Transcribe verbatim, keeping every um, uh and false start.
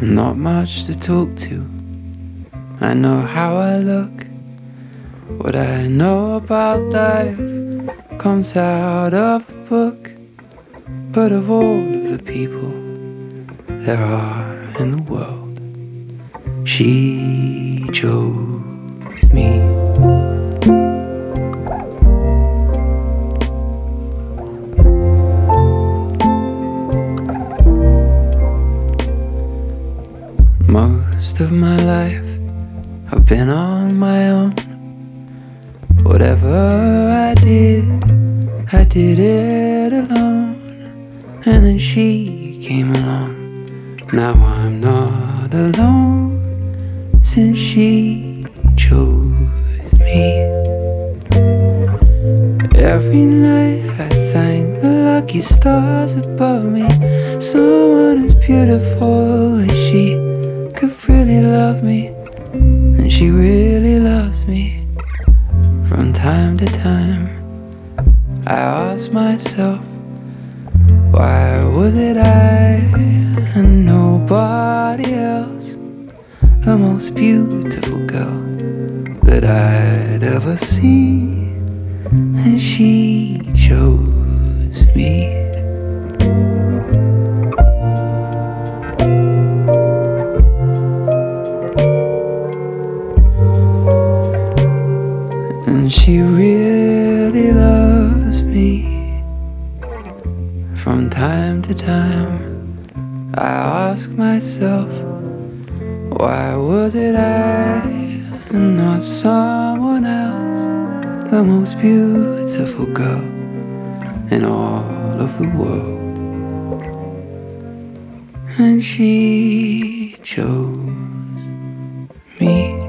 Not much to talk to. I know how I look. What I know about life comes out of a book. But of all of the people there are in the world, she chose me. Most of my life I've been on my own. Whatever I did, I did it alone. And then she came along. Now I'm not alone, since she chose me. Every night I thank the lucky stars above me. Someone as beautiful as she could really love me, and she really loves me. From time to time I ask myself, why was it I and nobody else, the most beautiful girl that I'd ever seen? And she chose me. And she really loves me. From time to time I ask myself, why was it I and not someone else, the most beautiful girl in all of the world? And she chose me.